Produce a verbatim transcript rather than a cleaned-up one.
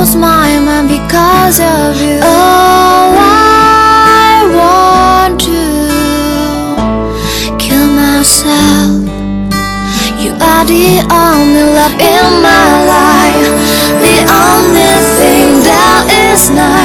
lose my mind because of you. Oh, I want to kill myself. You are the only love in my life, the only thing that is nice.